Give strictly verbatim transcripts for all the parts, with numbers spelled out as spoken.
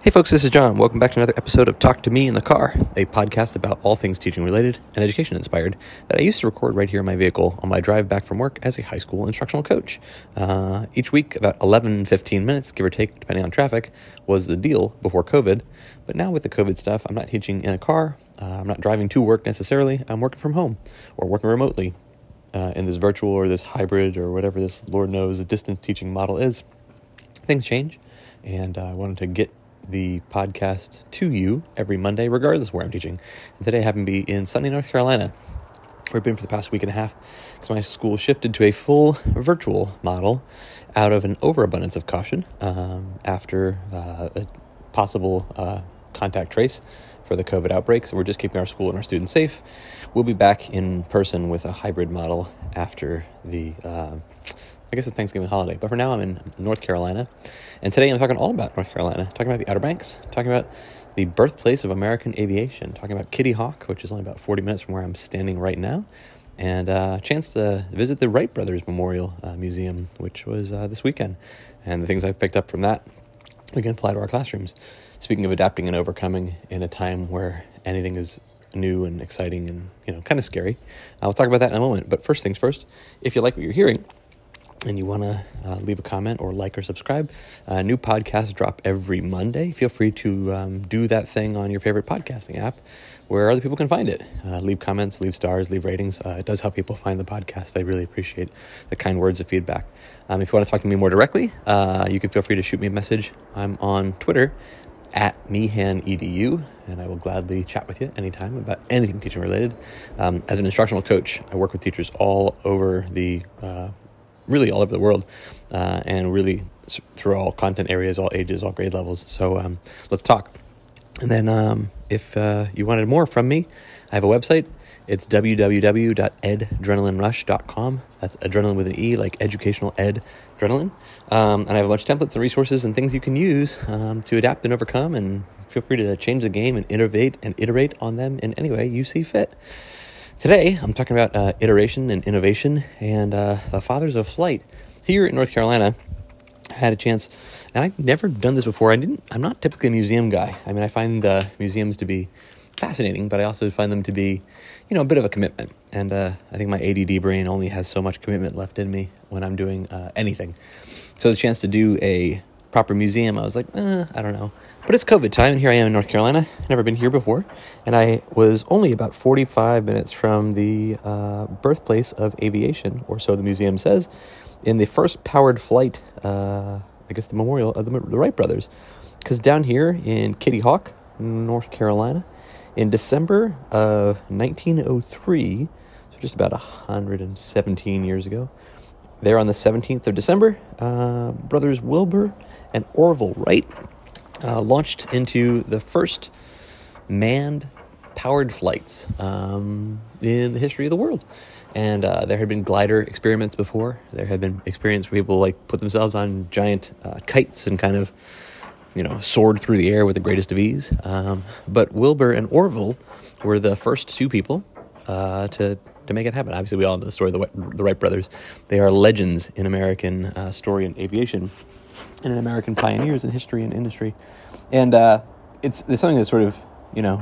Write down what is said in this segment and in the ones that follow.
Hey folks, this is John. Welcome back to another episode of Talk to Me in the Car, a podcast about all things teaching related and education inspired that I used to record right here in my vehicle on my drive back from work as a high school instructional coach. Uh, each week, about eleven, fifteen minutes, give or take, depending on traffic, was the deal before COVID. But now with the COVID stuff, I'm not teaching in a car. Uh, I'm not driving to work necessarily. I'm working from home or working remotely uh, in this virtual or this hybrid or whatever this Lord knows distance teaching model is. Things change, and uh, I wanted to get the podcast to you every Monday, regardless of where I'm teaching. And today I happen to be in sunny North Carolina, where I've been for the past week and a half, because my school shifted to a full virtual model out of an overabundance of caution um, after uh, a possible uh, contact trace for the COVID outbreak. So we're just keeping our school and our students safe. We'll be back in person with a hybrid model after the uh, I guess the Thanksgiving holiday. But for now, I'm in North Carolina. And today I'm talking all about North Carolina, talking about the Outer Banks, talking about the birthplace of American aviation, talking about Kitty Hawk, which is only about forty minutes from where I'm standing right now, and uh, a chance to visit the Wright Brothers Memorial uh, Museum, which was uh, this weekend. And the things I've picked up from that, we can apply to our classrooms. Speaking of adapting and overcoming in a time where anything is new and exciting and, you know, kind of scary. I'll talk about that in a moment. But first things first, if you like what you're hearing, and you want to uh, leave a comment or like or subscribe, uh, new podcasts drop every Monday. Feel free to um, do that thing on your favorite podcasting app where other people can find it. Uh, leave comments, leave stars, leave ratings. Uh, it does help people find the podcast. I really appreciate the kind words of feedback. Um, if you want to talk to me more directly, uh, you can feel free to shoot me a message. I'm on Twitter at mehanedu, and I will gladly chat with you anytime about anything teaching related. Um, as an instructional coach, I work with teachers all over the uh, really all over the world, uh, and really through all content areas, all ages, all grade levels. So um, let's talk. And then um, if uh, you wanted more from me, I have a website. It's w w w dot ed adrenaline rush dot com. That's adrenaline with an E, like educational ed adrenaline. Um, and I have a bunch of templates and resources and things you can use um, to adapt and overcome, and feel free to change the game and innovate and iterate on them in any way you see fit. Today, I'm talking about uh, iteration and innovation and uh, the fathers of flight. Here in North Carolina, I had a chance, and I've never done this before. I didn't. I'm not typically a museum guy. I mean, I find uh, museums to be fascinating, but I also find them to be, you know, a bit of a commitment. And uh, I think my A D D brain only has so much commitment left in me when I'm doing uh, anything. So the chance to do a proper museum, I was like, eh, I don't know. But it's COVID time, and here I am in North Carolina. Never been here before. And I was only about forty-five minutes from the uh, birthplace of aviation, or so the museum says, in the first powered flight, uh, I guess the memorial of the, the Wright Brothers. Because down here in Kitty Hawk, North Carolina, in December of nineteen oh three, so just about one hundred seventeen years ago, there on the seventeenth of December, uh, brothers Wilbur and Orville Wright Uh, launched into the first manned powered flights um, in the history of the world. And uh, there had been glider experiments before. There had been experiments where people like put themselves on giant uh, kites and kind of, you know, soared through the air with the greatest of ease. Um, but Wilbur and Orville were the first two people uh, to to make it happen. Obviously, we all know the story of the, the Wright brothers. They are legends in American uh, story and aviation, and in American pioneers in history and industry. And uh, it's, it's something that's sort of, you know,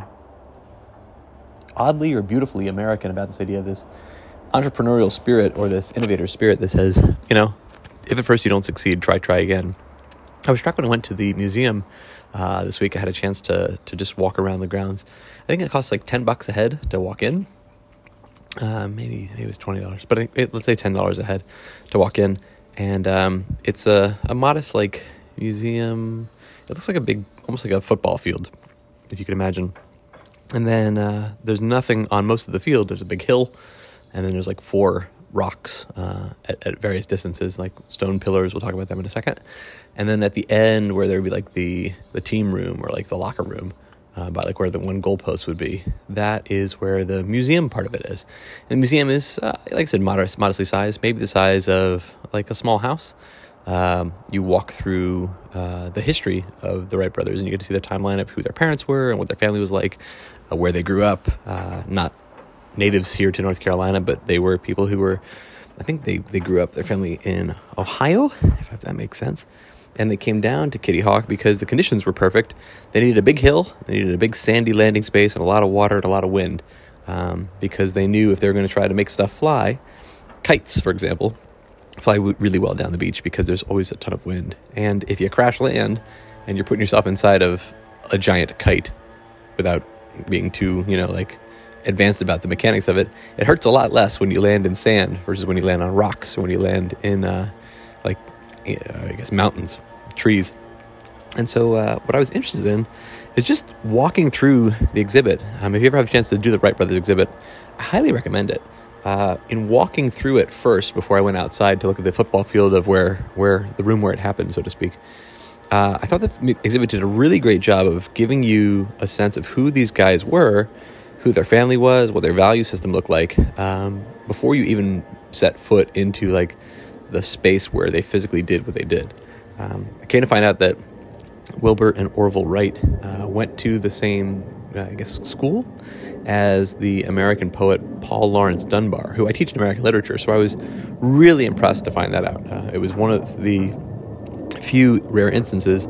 oddly or beautifully American about this idea of this entrepreneurial spirit or this innovator spirit that says, you know, if at first you don't succeed, try, try again. I was struck when I went to the museum uh, this week. I had a chance to to just walk around the grounds. I think it costs like ten bucks a head to walk in. Uh, maybe, maybe it was twenty dollars, but it, let's say ten dollars a head to walk in. And um, it's a, a modest, like, museum. It looks like a big, almost like a football field, if you can imagine. And then uh, there's nothing on most of the field. There's a big hill, and then there's, like, four rocks uh, at, at various distances, like stone pillars. We'll talk about them in a second. And then at the end, where there would be, like, the, the team room or, like, the locker room, Uh, by like where the one goalpost would be, that is where the museum part of it is. And the museum is, uh, like I said, modest, modestly sized, maybe the size of like a small house. Um, you walk through uh, the history of the Wright brothers, and you get to see the timeline of who their parents were and what their family was like, uh, where they grew up. Uh, not natives here to North Carolina, but they were people who were, I think they, they grew up, their family in Ohio, if that makes sense. and they came down to Kitty Hawk because the conditions were perfect. They needed a big hill, they needed a big sandy landing space, and a lot of water and a lot of wind, um, because they knew if they were going to try to make stuff fly, kites, for example, fly w- really well down the beach because there's always a ton of wind. And if you crash land and you're putting yourself inside of a giant kite without being too, you know, like advanced about the mechanics of it, it hurts a lot less when you land in sand versus when you land on rocks or when you land in, uh, like, uh, I guess, mountains, trees. And so uh, what I was interested in is just walking through the exhibit. Um, if you ever have a chance to do the Wright Brothers exhibit, I highly recommend it. Uh, in walking through it first, before I went outside to look at the football field of where, where the room where it happened, so to speak, uh, I thought the exhibit did a really great job of giving you a sense of who these guys were, who their family was, what their value system looked like, um, before you even set foot into like the space where they physically did what they did. Um, I came to find out that Wilbur and Orville Wright uh, went to the same, uh, I guess, school as the American poet Paul Laurence Dunbar, who I teach in American literature. So I was really impressed to find that out. Uh, it was one of the few rare instances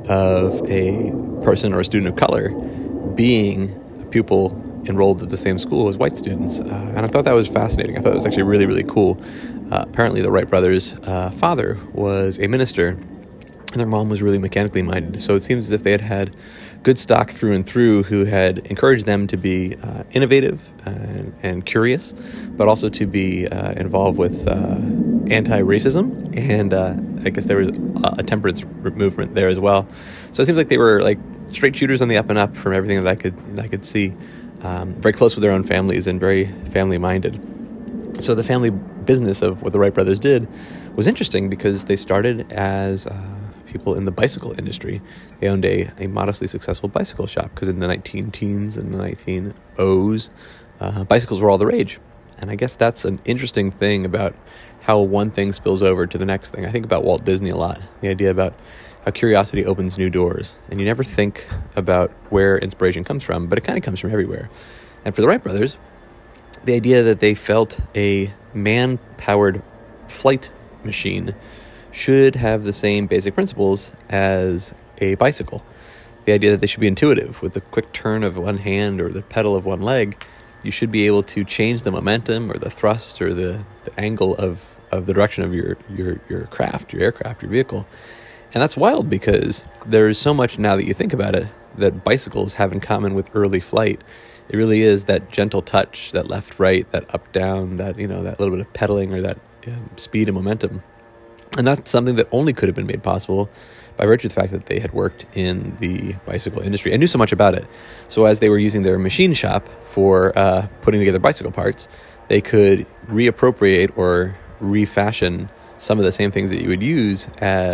of a person or a student of color being a pupil enrolled at the same school as white students. Uh, and I thought that was fascinating. I thought it was actually really, really cool. Uh, apparently the Wright brothers' uh, father was a minister, and their mom was really mechanically minded. So it seems as if they had had good stock through and through who had encouraged them to be uh, innovative and, and curious, but also to be uh, involved with uh, anti-racism. And uh, I guess there was a temperance movement there as well. So it seems like they were like straight shooters on the up and up from everything that I could, that I could see. Um, very close with their own families and very family-minded. So the family business of what the Wright brothers did was interesting because they started as uh, people in the bicycle industry. They owned a, a modestly successful bicycle shop because in the nineteen teens and the nineteen ohs, uh, bicycles were all the rage. And I guess that's an interesting thing about how one thing spills over to the next thing. I think about Walt Disney a lot, the idea about how curiosity opens new doors. And you never think about where inspiration comes from, but it kind of comes from everywhere. And for the Wright brothers, the idea that they felt a man-powered flight machine should have the same basic principles as a bicycle. The idea that they should be intuitive. With the quick turn of one hand or the pedal of one leg, you should be able to change the momentum or the thrust or the, the angle of, of the direction of your, your, your craft, your aircraft, your vehicle. And that's wild because there is so much, now that you think about it, that bicycles have in common with early flight. It really is that gentle touch, that left-right, that up-down, that, you know, that little bit of pedaling or that um, speed and momentum. And that's something that only could have been made possible by virtue of the fact that they had worked in the bicycle industry and knew so much about it. So as they were using their machine shop for uh, putting together bicycle parts, they could reappropriate or refashion some of the same things that you would use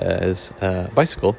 as a bicycle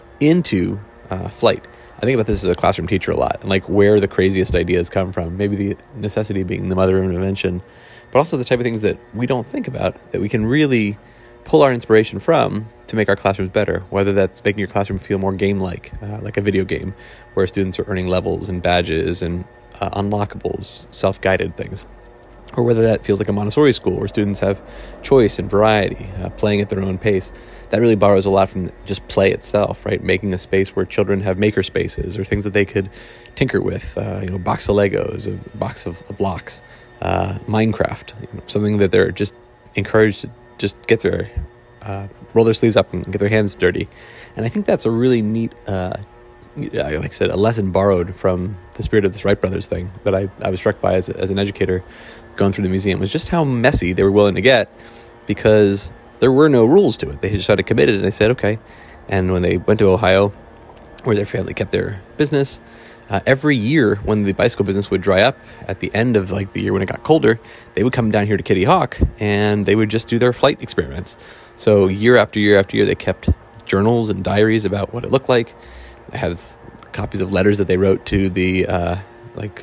into uh, flight. I think about this as a classroom teacher a lot, and like where the craziest ideas come from. Maybe the necessity being the mother of invention, but also the type of things that we don't think about that we can really pull our inspiration from to make our classrooms better, whether that's making your classroom feel more game-like, uh, like a video game, where students are earning levels and badges and uh, unlockables, self-guided things, or whether that feels like a Montessori school where students have choice and variety, uh, playing at their own pace. That really borrows a lot from just play itself, right? Making a space where children have maker spaces or things that they could tinker with, uh, you know, a box of Legos, a box of, of blocks, uh, Minecraft, you know, something that they're just encouraged to just get their, uh, roll their sleeves up and get their hands dirty. And I think that's a really neat, uh, like I said, a lesson borrowed from the spirit of this Wright brothers thing that I, I was struck by as, a, as an educator going through the museum, was just how messy they were willing to get because there were no rules to it. They just had committed and they said, okay. And when they went to Ohio, where their family kept their business, Uh, every year when the bicycle business would dry up at the end of like the year when it got colder, they would come down here to Kitty Hawk and they would just do their flight experiments. So year after year after year, they kept journals and diaries about what it looked like. They have copies of letters that they wrote to the uh, like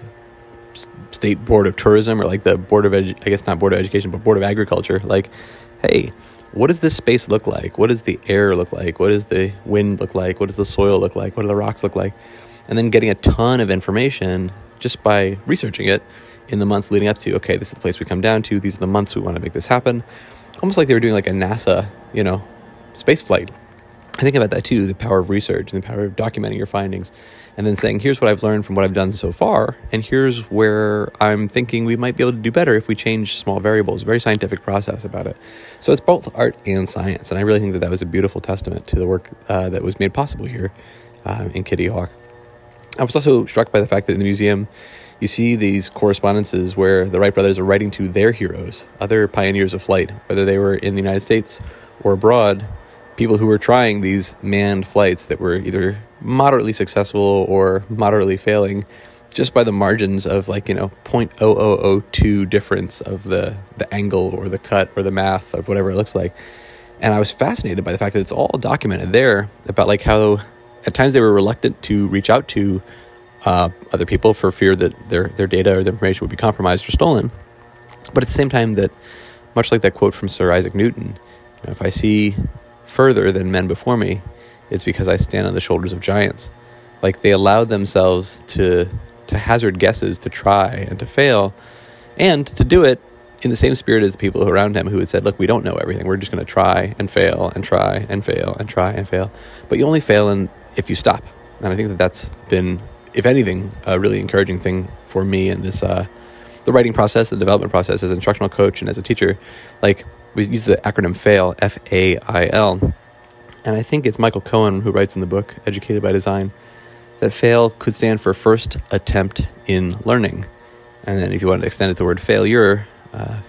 state board of tourism or like the board of, edu- I guess not board of education, but board of agriculture. Like, hey, what does this space look like? What does the air look like? What does the wind look like? What does the soil look like? What do the rocks look like? And then getting a ton of information just by researching it in the months leading up to, okay, this is the place we come down to. These are the months we want to make this happen. Almost like they were doing like a NASA, you know, space flight. I think about that too, the power of research and the power of documenting your findings and then saying, here's what I've learned from what I've done so far, and here's where I'm thinking we might be able to do better if we change small variables. Very scientific process about it. So it's both art and science, and I really think that that was a beautiful testament to the work uh, that was made possible here uh, in Kitty Hawk. I was also struck by the fact that in the museum, you see these correspondences where the Wright brothers are writing to their heroes, other pioneers of flight, whether they were in the United States or abroad, people who were trying these manned flights that were either moderately successful or moderately failing just by the margins of like, you know, zero point zero zero zero two difference of the, the angle or the cut or the math of whatever it looks like. And I was fascinated by the fact that it's all documented there about like how at times they were reluctant to reach out to uh, other people for fear that their, their data or their information would be compromised or stolen. But at the same time that, much like that quote from Sir Isaac Newton, you know, if I see further than men before me, it's because I stand on the shoulders of giants. Like they allowed themselves to to hazard guesses, to try and to fail, and to do it in the same spirit as the people around him who had said, look, we don't know everything. We're just going to try and fail and try and fail and try and fail. But you only fail in, if you stop. And I think that that's been, if anything, a really encouraging thing for me in this, uh, the writing process, the development process as an instructional coach and as a teacher. Like, we use the acronym FAIL, F A I L. And I think it's Michael Cohen who writes in the book, Educated by Design, that FAIL could stand for first attempt in learning. And then if you want to extend it to the word failure, uh,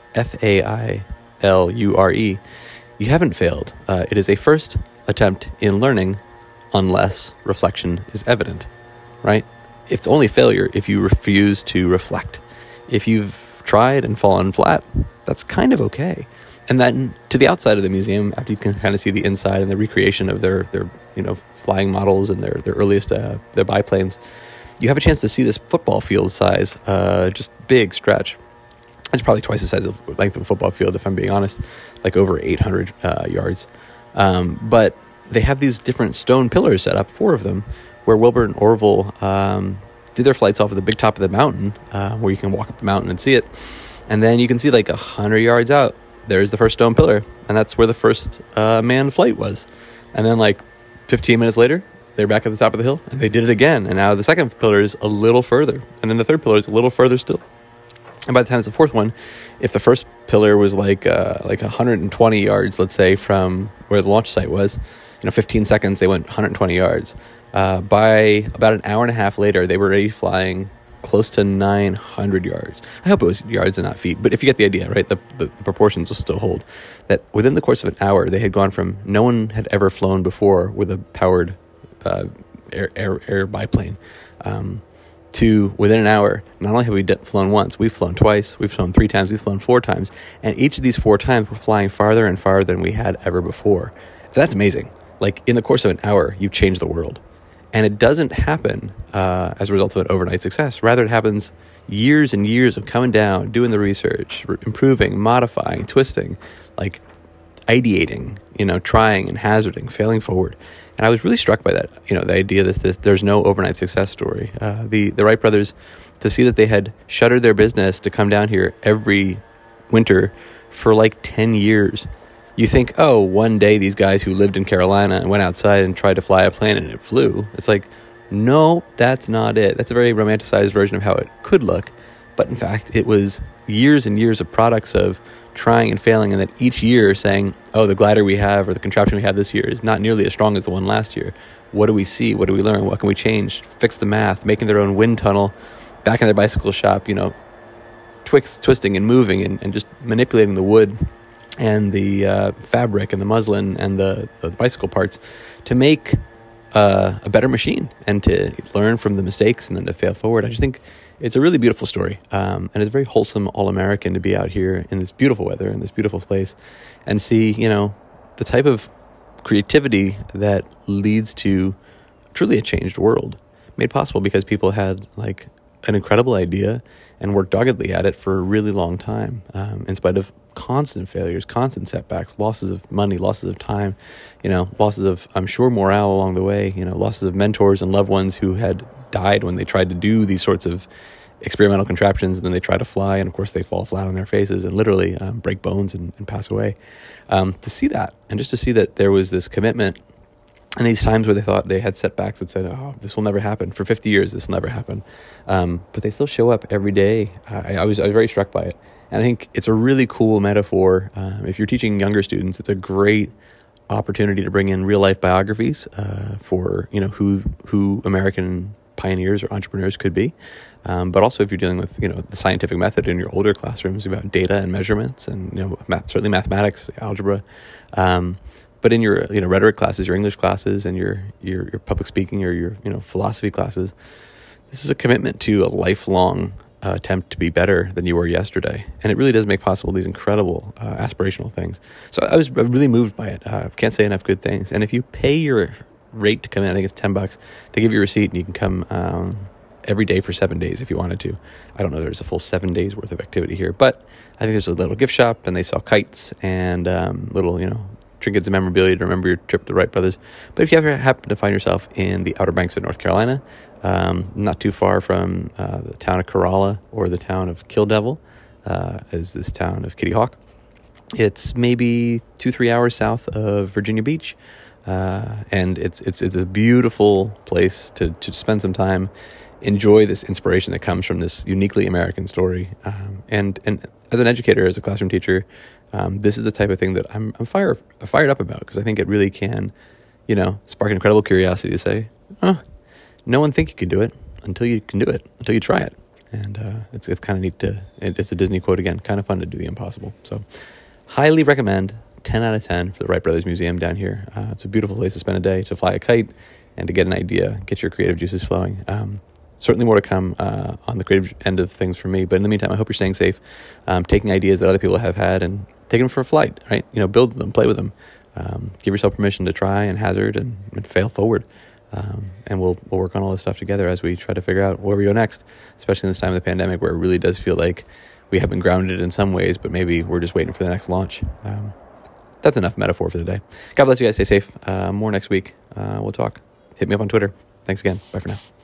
F A I L U R E, you haven't failed. Uh, it is a first attempt in learning unless reflection is evident, right? It's only failure if you refuse to reflect. If you've tried and fallen flat, that's kind of okay. And then to the outside of the museum, after you can kind of see the inside and the recreation of their, their you know, flying models and their, their earliest uh, their biplanes, you have a chance to see this football field size, uh, just big stretch. It's probably twice the size of length of a football field, if I'm being honest, like over eight hundred uh, yards. Um, but they have these different stone pillars set up, four of them, where Wilbur and Orville um, did their flights off of the big top of the mountain, uh, where you can walk up the mountain and see it. And then you can see like one hundred yards out, there's the first stone pillar, and that's where the first uh, manned flight was. And then like fifteen minutes later, they're back at the top of the hill, and they did it again. And now the second pillar is a little further, and then the third pillar is a little further still. And by the time it's the fourth one, if the first pillar was like uh, like one hundred twenty yards, let's say, from where the launch site was, you know, fifteen seconds, they went one hundred twenty yards. Uh, by about an hour and a half later, they were already flying close to nine hundred yards. I hope it was yards and not feet, but if you get the idea, right, the, the, the proportions will still hold. That within the course of an hour, they had gone from no one had ever flown before with a powered uh, air, air, air biplane um, to within an hour, not only have we flown once, we've flown twice, we've flown three times, we've flown four times, and each of these four times we're flying farther and farther than we had ever before. That's amazing. Like, in the course of an hour, you've changed the world. And it doesn't happen uh, as a result of an overnight success. Rather, it happens years and years of coming down, doing the research, re- improving, modifying, twisting, like ideating, you know, trying and hazarding, failing forward. And I was really struck by that, you know, the idea that this, there's no overnight success story. Uh, the, the Wright brothers, to see that they had shuttered their business to come down here every winter for like ten years. You think, oh, one day these guys who lived in Carolina and went outside and tried to fly a plane and it flew. It's like, no, that's not it. That's a very romanticized version of how it could look. But in fact, it was years and years of products of trying and failing, and then each year saying, oh, the glider we have or the contraption we have this year is not nearly as strong as the one last year. What do we see? What do we learn? What can we change? Fix the math, making their own wind tunnel, back in their bicycle shop, you know, twix, twisting and moving and, and just manipulating the wood and the uh, fabric and the muslin and the, the bicycle parts to make uh, a better machine and to learn from the mistakes and then to fail forward. I just think it's a really beautiful story. Um, and it's very wholesome, all-American to be out here in this beautiful weather, in this beautiful place, and see, you know, the type of creativity that leads to truly a changed world, made possible because people had like an incredible idea and worked doggedly at it for a really long time, um, in spite of constant failures, constant setbacks, losses of money, losses of time, you know, losses of, I'm sure, morale along the way, you know, losses of mentors and loved ones who had died when they tried to do these sorts of experimental contraptions, and then they try to fly, and of course they fall flat on their faces and literally um, break bones and, and pass away. Um, to see that, and just to see that there was this commitment And these times where they thought they had setbacks that said, oh, this will never happen. For fifty years, this will never happen. Um, but they still show up every day. Uh, I, I, was, I was very struck by it. And I think it's a really cool metaphor. Um, if you're teaching younger students, it's a great opportunity to bring in real-life biographies uh, for, you know, who who American pioneers or entrepreneurs could be. Um, but also if you're dealing with, you know, the scientific method in your older classrooms about data and measurements and, you know, math, certainly mathematics, algebra. Um, but in your, you know, rhetoric classes, your English classes, and your, your, your public speaking or your, you know, philosophy classes, this is a commitment to a lifelong uh, attempt to be better than you were yesterday. And it really does make possible these incredible uh, aspirational things. So I was really moved by it. Uh, can't say enough good things. And if you pay your rate to come in, I think it's ten bucks, they give you a receipt and you can come um, every day for seven days if you wanted to. I don't know, there's a full seven days worth of activity here, but I think there's a little gift shop and they sell kites and um, little, you know, trinkets and memorabilia to remember your trip to the Wright brothers. But if you ever happen to find yourself in the Outer Banks of North Carolina, um, not too far from uh, the town of Corolla or the town of Kill Devil, uh, is this town of Kitty Hawk. It's maybe two, three hours south of Virginia Beach. Uh, and it's it's it's a beautiful place to, to spend some time, enjoy this inspiration that comes from this uniquely American story. Um, and and as an educator, as a classroom teacher, um, this is the type of thing that I'm I'm fire, fired up about, because I think it really can, you know, spark an incredible curiosity to say, oh, no one think you can do it until you can do it, until you try it. And uh, it's it's kind of neat to, it's a Disney quote again, kind of fun to do the impossible. So highly recommend. ten out of ten for the Wright Brothers Museum down here. Uh, it's a beautiful place to spend a day, to fly a kite, and to get an idea, get your creative juices flowing. Um, certainly more to come uh, on the creative end of things for me. But in the meantime, I hope you're staying safe, um, taking ideas that other people have had and taking them for a flight, right? You know, build them, play with them. Um, give yourself permission to try and hazard and, and fail forward. Um, and we'll we'll work on all this stuff together as we try to figure out where we go next, especially in this time of the pandemic where it really does feel like we have been grounded in some ways, but maybe we're just waiting for the next launch. Um, That's enough metaphor for the day. God bless you guys. Stay safe. Uh, more next week. Uh, we'll talk. Hit me up on Twitter. Thanks again. Bye for now.